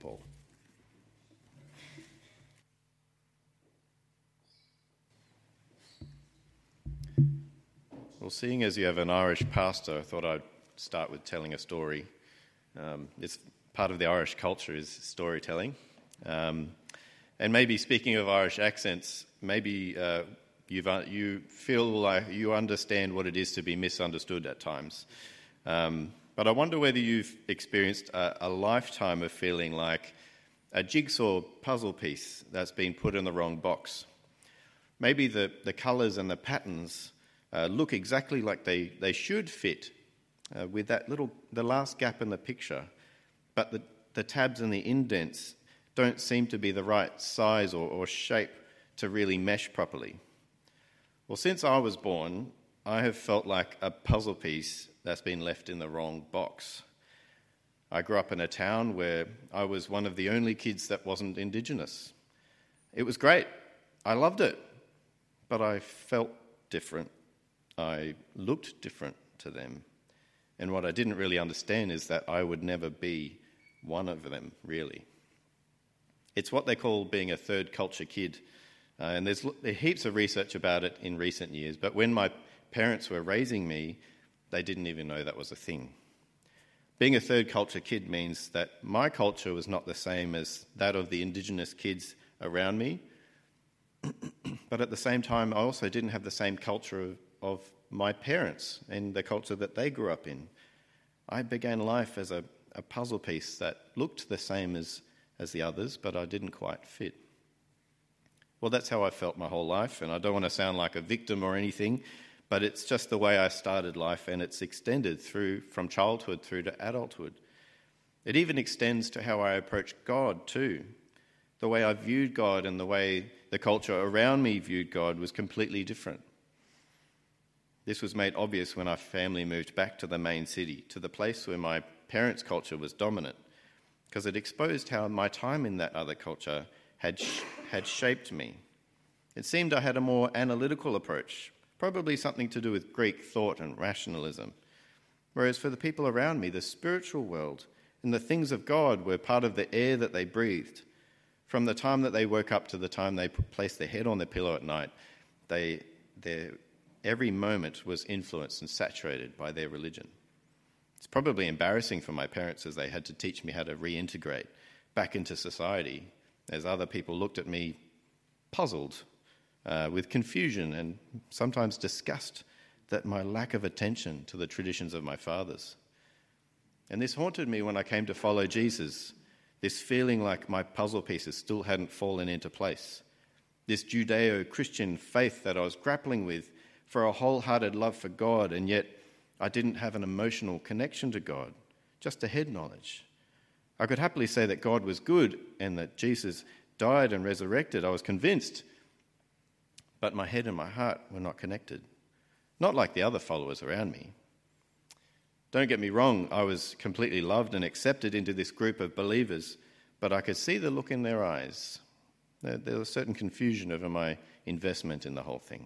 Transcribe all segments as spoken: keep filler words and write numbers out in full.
Paul. Well, seeing as you have an Irish pastor, I thought I'd start with telling a story. Um, it's part of the Irish culture is storytelling. Um, and maybe speaking of Irish accents, maybe uh, you've, uh, you feel like you understand what it is to be misunderstood at times. Um, but I wonder whether you've experienced a, a lifetime of feeling like a jigsaw puzzle piece that's been put in the wrong box. Maybe the, the colours and the patterns uh, look exactly like they, they should fit uh, with that little, the last gap in the picture, but the, the tabs and the indents don't seem to be the right size or, or shape to really mesh properly. Well, since I was born, I have felt like a puzzle piece that's been left in the wrong box. I grew up in a town where I was one of the only kids that wasn't Indigenous. It was great. I loved it. But I felt different. I looked different to them. And what I didn't really understand is that I would never be one of them, really. It's what they call being a third culture kid. Uh, and there's, there's heaps of research about it in recent years. But when my parents were raising me, they didn't even know that was a thing. Being a third culture kid means that my culture was not the same as that of the Indigenous kids around me. But at the same time, I also didn't have the same culture of, of my parents and the culture that they grew up in. I began life as a, a puzzle piece that looked the same as, as the others, but I didn't quite fit. Well, that's how I felt my whole life, and I don't want to sound like a victim or anything, but it's just the way I started life, and it's extended through from childhood through to adulthood. It even extends to how I approach God too. The way I viewed God and the way the culture around me viewed God was completely different. This was made obvious when our family moved back to the main city, to the place where my parents' culture was dominant, because it exposed how my time in that other culture had sh- had shaped me. It seemed I had a more analytical approach, probably something to do with Greek thought and rationalism. Whereas for the people around me, the spiritual world and the things of God were part of the air that they breathed. From the time that they woke up to the time they placed their head on their pillow at night, they, their, every moment was influenced and saturated by their religion. It's probably embarrassing for my parents as they had to teach me how to reintegrate back into society, as other people looked at me puzzled, uh, with confusion and sometimes disgust at my lack of attention to the traditions of my fathers. And this haunted me when I came to follow Jesus, this feeling like my puzzle pieces still hadn't fallen into place, this Judeo-Christian faith that I was grappling with for a wholehearted love for God, and yet I didn't have an emotional connection to God, just a head knowledge. I could happily say that God was good and that Jesus died and resurrected. I was convinced, but my head and my heart were not connected, not like the other followers around me. Don't get me wrong, I was completely loved and accepted into this group of believers, but I could see the look in their eyes. There, there was certain confusion over my investment in the whole thing.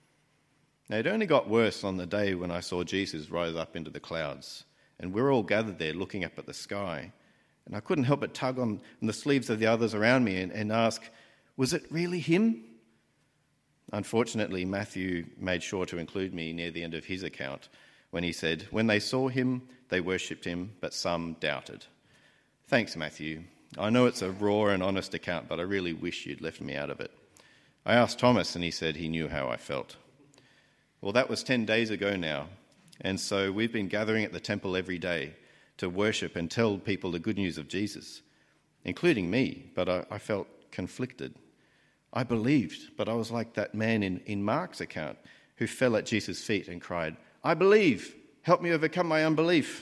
Now, it only got worse on the day when I saw Jesus rise up into the clouds, and we're all gathered there looking up at the sky, and I couldn't help but tug on, on the sleeves of the others around me and, and ask, was it really him? Unfortunately, Matthew made sure to include me near the end of his account when he said, when they saw him, they worshipped him, but some doubted. Thanks, Matthew. I know it's a raw and honest account, but I really wish you'd left me out of it. I asked Thomas, and he said he knew how I felt. Well, that was ten days ago now, and so we've been gathering at the temple every day to worship and tell people the good news of Jesus, including me, but I, I felt conflicted. I believed, but I was like that man in, in Mark's account who fell at Jesus' feet and cried, I believe, help me overcome my unbelief.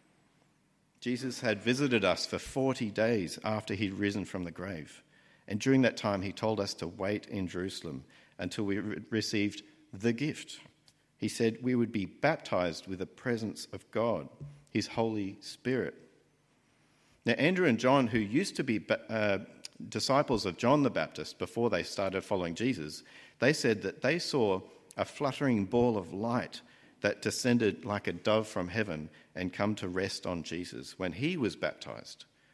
Jesus had visited us for forty days after he'd risen from the grave. And during that time, he told us to wait in Jerusalem until we re- received the gift. He said we would be baptized with the presence of God, his Holy Spirit. Now, Andrew and John, who used to be uh, disciples of John the Baptist before they started following Jesus, they said that they saw a fluttering ball of light that descended like a dove from heaven and come to rest on Jesus when he was baptized.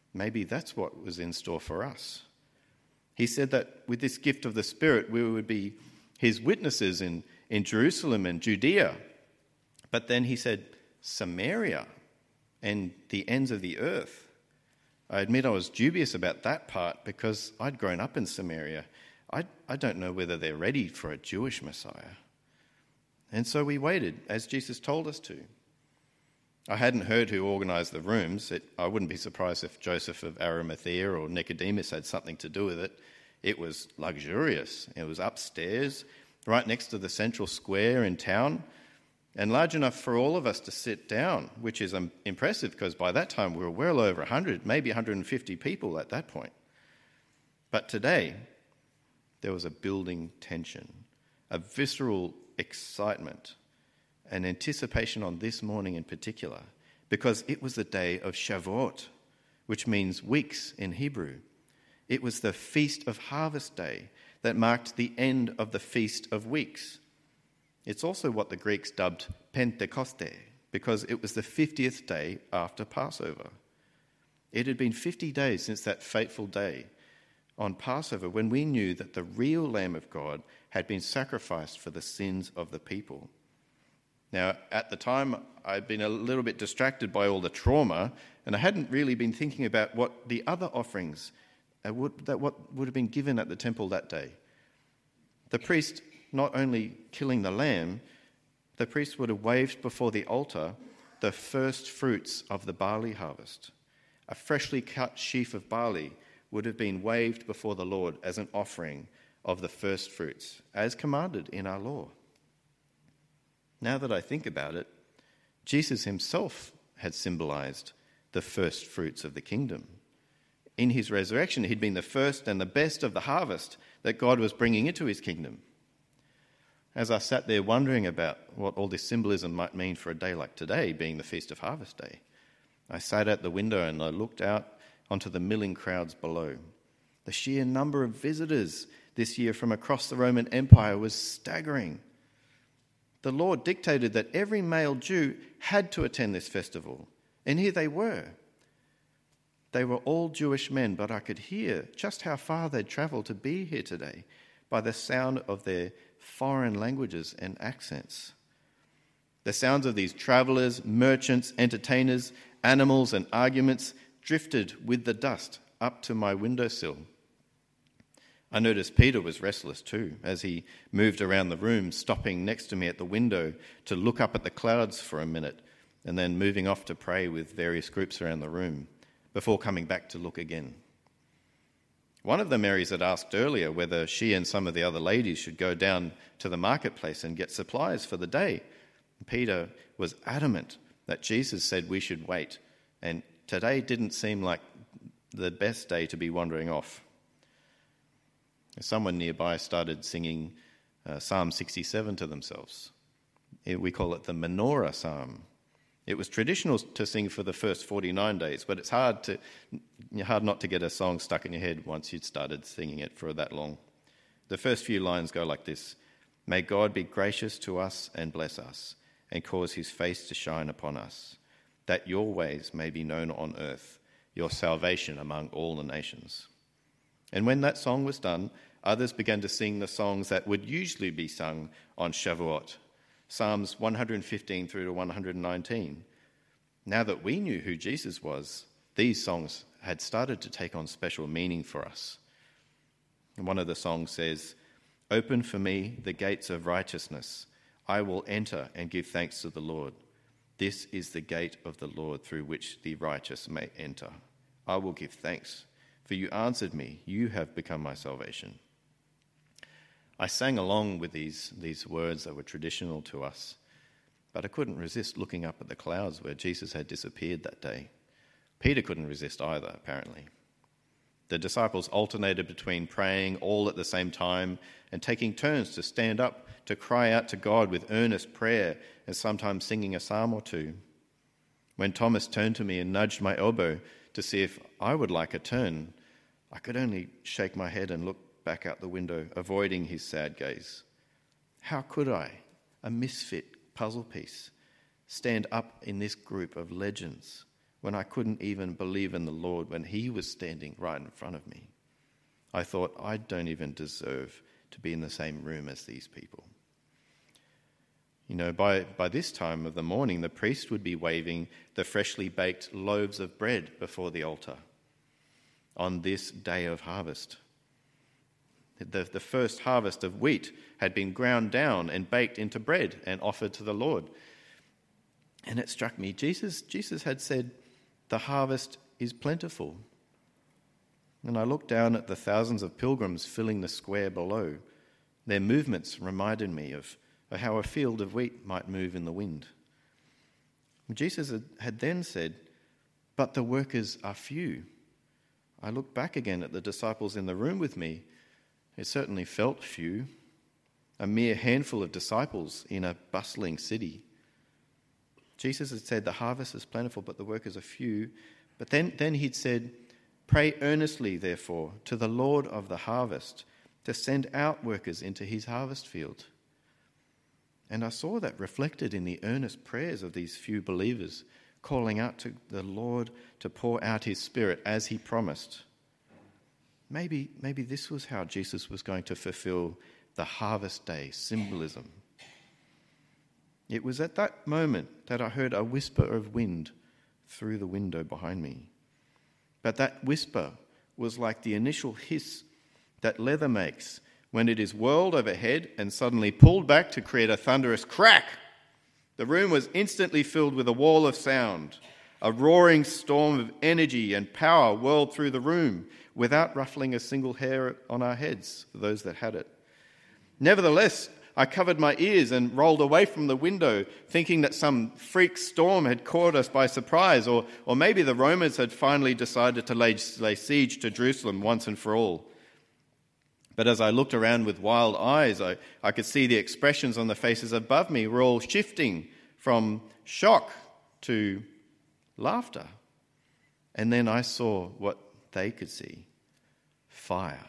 maybe that's what was in store for us. He said that with this gift of the Spirit, we would be his witnesses in, in Jerusalem and Judea. But then he said, Samaria and the ends of the earth. I admit I was dubious about that part because I'd grown up in Samaria. I, I don't know whether they're ready for a Jewish Messiah. And so we waited, as Jesus told us to. I hadn't heard who organised the rooms. It, I wouldn't be surprised if Joseph of Arimathea or Nicodemus had something to do with it. It was luxurious. It was upstairs, right next to the central square in town, and large enough for all of us to sit down, which is um, impressive because by that time we were well over one hundred, maybe one hundred fifty people at that point. But today, there was a building tension, a visceral excitement, an anticipation on this morning in particular, because it was the day of Shavuot, which means weeks in Hebrew. It was the Feast of Harvest Day that marked the end of the Feast of Weeks. It's also what the Greeks dubbed Pentecoste, because it was the fiftieth day after Passover. It had been fifty days since that fateful day on Passover when we knew that the real Lamb of God had been sacrificed for the sins of the people. Now, at the time, I'd been a little bit distracted by all the trauma, and I hadn't really been thinking about what the other offerings uh, would, that what would have been given at the temple that day. The priest not only killing the lamb, the priest would have waved before the altar the first fruits of the barley harvest. A freshly cut sheaf of barley would have been waved before the Lord as an offering of the first fruits, as commanded in our law. Now that I think about it, Jesus himself had symbolized the first fruits of the kingdom. In his resurrection, he'd been the first and the best of the harvest that God was bringing into his kingdom. As I sat there wondering about what all this symbolism might mean for a day like today, being the Feast of Harvest Day, I sat at the window and I looked out onto the milling crowds below. The sheer number of visitors this year from across the Roman Empire was staggering. The Lord dictated that every male Jew had to attend this festival, and here they were. They were all Jewish men, but I could hear just how far they'd travelled to be here today by the sound of their foreign languages and accents. The sounds of these travellers, merchants, entertainers, animals and arguments drifted with the dust up to my windowsill. I noticed Peter was restless too, as he moved around the room, stopping next to me at the window to look up at the clouds for a minute, and then moving off to pray with various groups around the room, before coming back to look again. One of the Marys had asked earlier whether she and some of the other ladies should go down to the marketplace and get supplies for the day. Peter was adamant that Jesus said we should wait, and today didn't seem like the best day to be wandering off. Someone nearby started singing uh, Psalm sixty-seven to themselves. We call it the Menorah Psalm. It was traditional to sing for the first forty-nine days, but it's hard to hard not to get a song stuck in your head once you'd started singing it for that long. The first few lines go like this: May God be gracious to us and bless us, and cause his face to shine upon us, that your ways may be known on earth, your salvation among all the nations. And when that song was done, others began to sing the songs that would usually be sung on Shavuot, Psalms one hundred fifteen through to one hundred nineteen. Now that we knew who Jesus was, these songs had started to take on special meaning for us. And one of the songs says, Open for me the gates of righteousness. I will enter and give thanks to the Lord. This is the gate of the Lord through which the righteous may enter. I will give thanks, for you answered me. You have become my salvation. I sang along with these, these words that were traditional to us, but I couldn't resist looking up at the clouds where Jesus had disappeared that day. Peter couldn't resist either, apparently. The disciples alternated between praying all at the same time and taking turns to stand up to cry out to God with earnest prayer and sometimes singing a psalm or two. When Thomas turned to me and nudged my elbow to see if I would like a turn, I could only shake my head and look back out the window, avoiding his sad gaze. How could I, a misfit puzzle piece, stand up in this group of legends when I couldn't even believe in the Lord when he was standing right in front of me. I thought, I don't even deserve to be in the same room as these people. You know, by, by this time of the morning, the priest would be waving the freshly baked loaves of bread before the altar on this day of harvest. The, the first harvest of wheat had been ground down and baked into bread and offered to the Lord. And it struck me, Jesus, Jesus had said, the harvest is plentiful. And I looked down at the thousands of pilgrims filling the square below. Their movements reminded me of how a field of wheat might move in the wind. Jesus had then said, but the workers are few. I looked back again at the disciples in the room with me. It certainly felt few, a mere handful of disciples in a bustling city. Jesus had said the harvest is plentiful, but the workers are few. But then, then he'd said, pray earnestly, therefore, to the Lord of the harvest to send out workers into his harvest field. And I saw that reflected in the earnest prayers of these few believers, calling out to the Lord to pour out his Spirit as he promised. Maybe, maybe this was how Jesus was going to fulfill the harvest day symbolism. It was at that moment that I heard a whisper of wind through the window behind me. But that whisper was like the initial hiss that leather makes when it is whirled overhead and suddenly pulled back to create a thunderous crack. The room was instantly filled with a wall of sound. A roaring storm of energy and power whirled through the room without ruffling a single hair on our heads for those that had it. Nevertheless, I covered my ears and rolled away from the window, thinking that some freak storm had caught us by surprise, or, or maybe the Romans had finally decided to lay, lay siege to Jerusalem once and for all. But as I looked around with wild eyes, I, I could see the expressions on the faces above me were all shifting from shock to laughter. And then I saw what they could see: fire.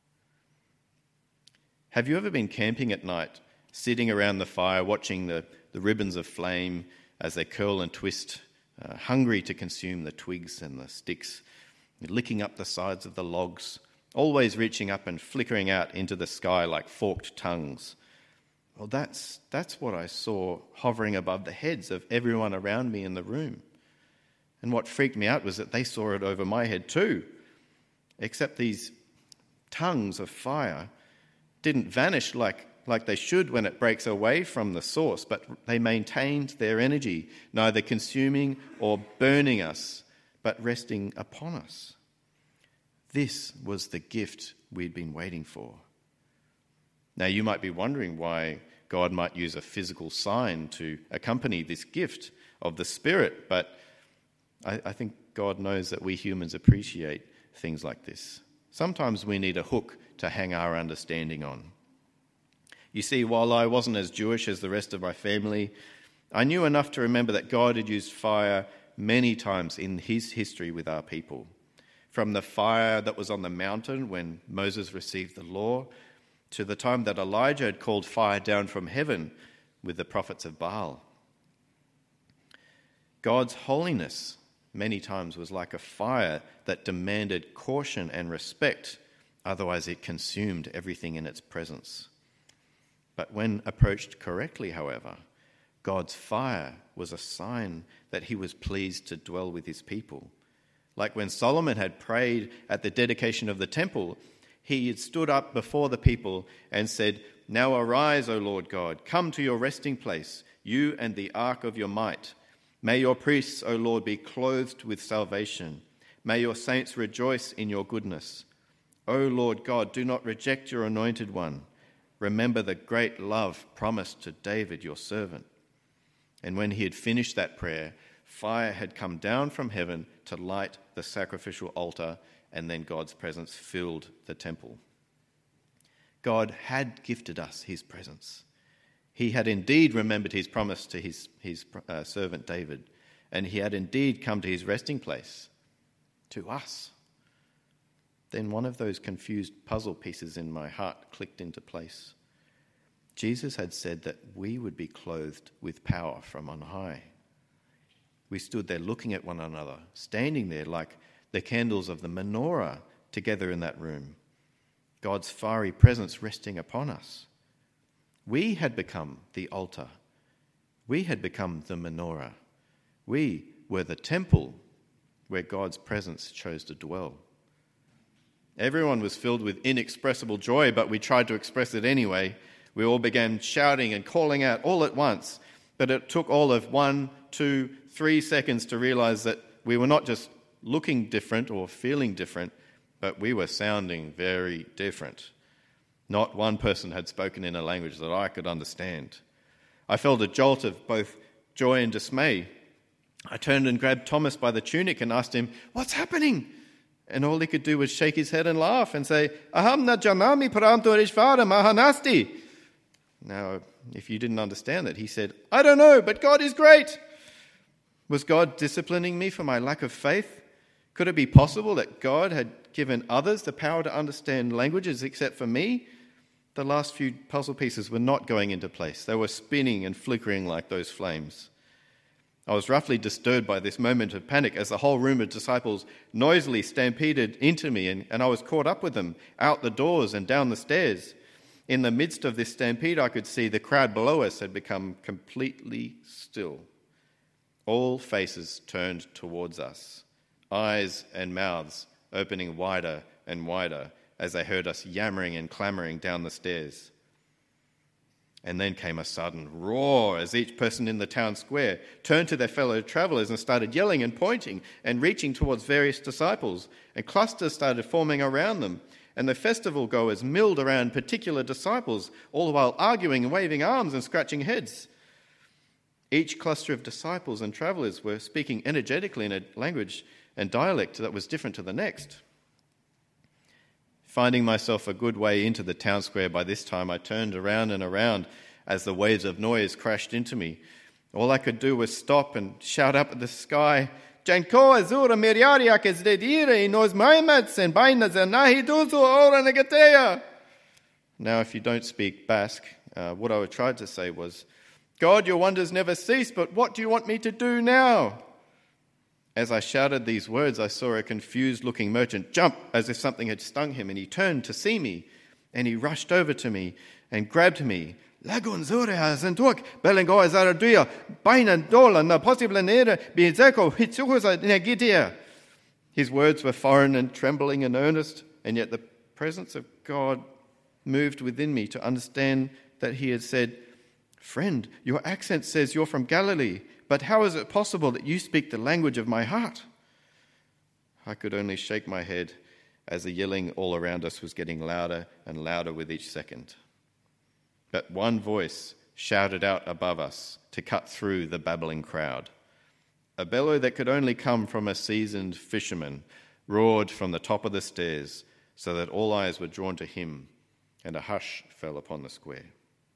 Have you ever been camping at night, sitting around the fire, watching the, the ribbons of flame as they curl and twist, uh, hungry to consume the twigs and the sticks, licking up the sides of the logs, always reaching up and flickering out into the sky like forked tongues? Well, that's, that's what I saw hovering above the heads of everyone around me in the room. And what freaked me out was that they saw it over my head too, except these tongues of fire didn't vanish like, like they should when it breaks away from the source, but they maintained their energy, neither consuming or burning us, but resting upon us. This was the gift we'd been waiting for. Now, you might be wondering why God might use a physical sign to accompany this gift of the Spirit, but I, I think God knows that we humans appreciate things like this. Sometimes we need a hook to hang our understanding on. You see, while I wasn't as Jewish as the rest of my family, I knew enough to remember that God had used fire many times in his history with our people. From the fire that was on the mountain when Moses received the law, to the time that Elijah had called fire down from heaven with the prophets of Baal. God's holiness many times was like a fire that demanded caution and respect, otherwise it consumed everything in its presence. But when approached correctly, however, God's fire was a sign that he was pleased to dwell with his people. Like when Solomon had prayed at the dedication of the temple, he had stood up before the people and said, "Now arise, O Lord God, come to your resting place, you and the ark of your might. May your priests, O Lord, be clothed with salvation. May your saints rejoice in your goodness. O Lord God, do not reject your anointed one. Remember the great love promised to David, your servant." And when he had finished that prayer, fire had come down from heaven to light the sacrificial altar, and then God's presence filled the temple. God had gifted us his presence. He had indeed remembered his promise to his, his uh, servant David, and he had indeed come to his resting place, to us. Then one of those confused puzzle pieces in my heart clicked into place. Jesus had said that we would be clothed with power from on high. We stood there looking at one another, standing there like the candles of the menorah together in that room, God's fiery presence resting upon us. We had become the altar. We had become the menorah. We were the temple where God's presence chose to dwell. Everyone was filled with inexpressible joy, but we tried to express it anyway. We all began shouting and calling out all at once, but it took all of one, two, three seconds to realize that we were not just looking different or feeling different, but we were sounding very different. Not one person had spoken in a language that I could understand. I felt a jolt of both joy and dismay. I turned and grabbed Thomas by the tunic and asked him, "What's happening?" And all he could do was shake his head and laugh and say, "Aham na janami paranto ishvara mahanasti." Now, if you didn't understand that, he said, "I don't know, but God is great." Was God disciplining me for my lack of faith? Could it be possible that God had given others the power to understand languages except for me? The last few puzzle pieces were not going into place. They were spinning and flickering like those flames. I was roughly disturbed by this moment of panic as the whole room of disciples noisily stampeded into me, and, and I was caught up with them, out the doors and down the stairs. In the midst of this stampede, I could see the crowd below us had become completely still. All faces turned towards us, eyes and mouths opening wider and wider as they heard us yammering and clamouring down the stairs. And then came a sudden roar as each person in the town square turned to their fellow travellers and started yelling and pointing and reaching towards various disciples, and clusters started forming around them, and the festival goers milled around particular disciples, all the while arguing and waving arms and scratching heads. Each cluster of disciples and travellers were speaking energetically in a language and dialect that was different to the next. Finding myself a good way into the town square by this time, I turned around and around as the waves of noise crashed into me. All I could do was stop and shout up at the sky, "Janko azura miriaria kes dedire nos maimats and bainas anahi duzu ora negatea." Now, if you don't speak Basque, uh, what I tried to say was, "God, your wonders never cease, but what do you want me to do now?" As I shouted these words, I saw a confused-looking merchant jump as if something had stung him, and he turned to see me, and he rushed over to me and grabbed me. "Lagun zurea zentuak belengoa zaraduya baina dola na possible nere bizeko hitsukusa negitia." His words were foreign and trembling and earnest, and yet the presence of God moved within me to understand that he had said, "Friend, your accent says you're from Galilee, but how is it possible that you speak the language of my heart?" I could only shake my head as the yelling all around us was getting louder and louder with each second. But one voice shouted out above us to cut through the babbling crowd. A bellow that could only come from a seasoned fisherman roared from the top of the stairs so that all eyes were drawn to him, and a hush fell upon the square.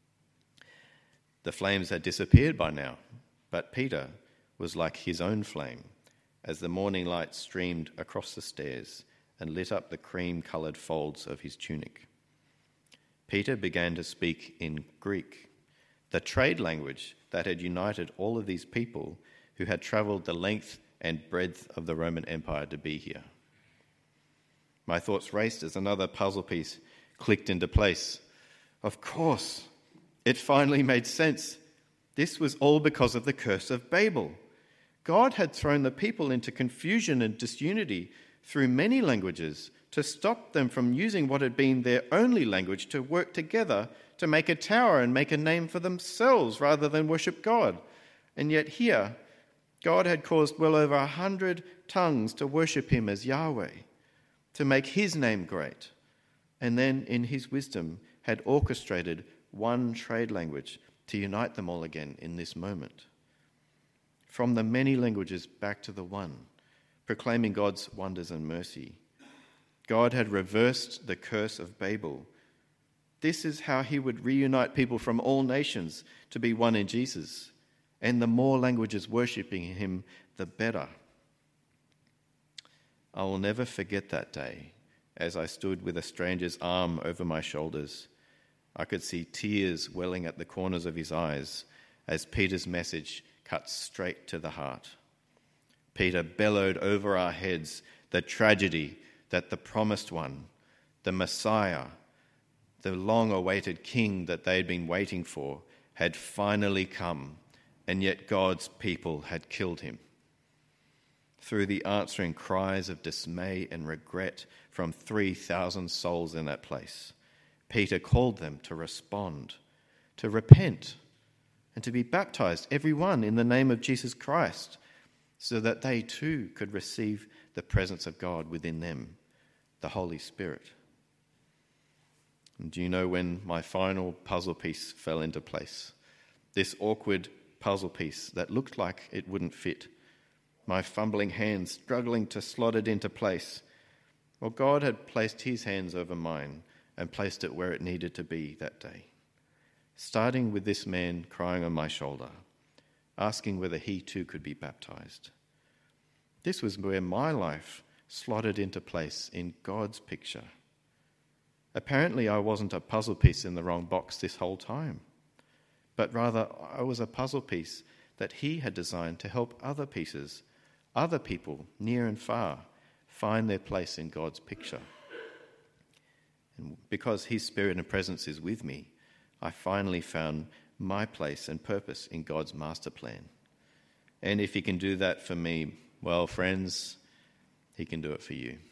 The flames had disappeared by now, but Peter was like his own flame as the morning light streamed across the stairs and lit up the cream-coloured folds of his tunic. Peter began to speak in Greek, the trade language that had united all of these people who had travelled the length and breadth of the Roman Empire to be here. My thoughts raced as another puzzle piece clicked into place. Of course, it finally made sense. This was all because of the curse of Babel. God had thrown the people into confusion and disunity through many languages to stop them from using what had been their only language to work together to make a tower and make a name for themselves rather than worship God. And yet here, God had caused well over a hundred tongues to worship him as Yahweh, to make his name great, and then in his wisdom had orchestrated one trade language to unite them all again in this moment. From the many languages back to the one, proclaiming God's wonders and mercy. God had reversed the curse of Babel. This is how he would reunite people from all nations to be one in Jesus. And the more languages worshipping him, the better. I will never forget that day as I stood with a stranger's arm over my shoulders. I could see tears welling at the corners of his eyes as Peter's message cut straight to the heart. Peter bellowed over our heads the tragedy that the promised one, the Messiah, the long-awaited king that they had been waiting for, had finally come, and yet God's people had killed him. Through the answering cries of dismay and regret from three thousand souls in that place, Peter called them to respond, to repent, and to be baptized, every one in the name of Jesus Christ, so that they too could receive the presence of God within them, the Holy Spirit. And do you know when my final puzzle piece fell into place? This awkward puzzle piece that looked like it wouldn't fit. My fumbling hands struggling to slot it into place. Well, God had placed his hands over mine and placed it where it needed to be that day. Starting with this man crying on my shoulder, asking whether he too could be baptized. This was where my life slotted into place in God's picture. Apparently, I wasn't a puzzle piece in the wrong box this whole time, but rather I was a puzzle piece that he had designed to help other pieces, other people near and far, find their place in God's picture. And because his spirit and presence is with me, I finally found my place and purpose in God's master plan. And if he can do that for me, well, friends, he can do it for you.